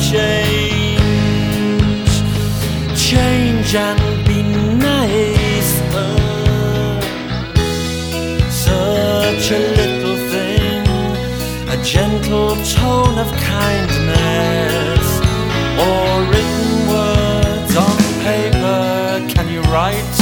change, change and be nicer. Such a little thing, a gentle tone of kindness, or written words on paper. Can you write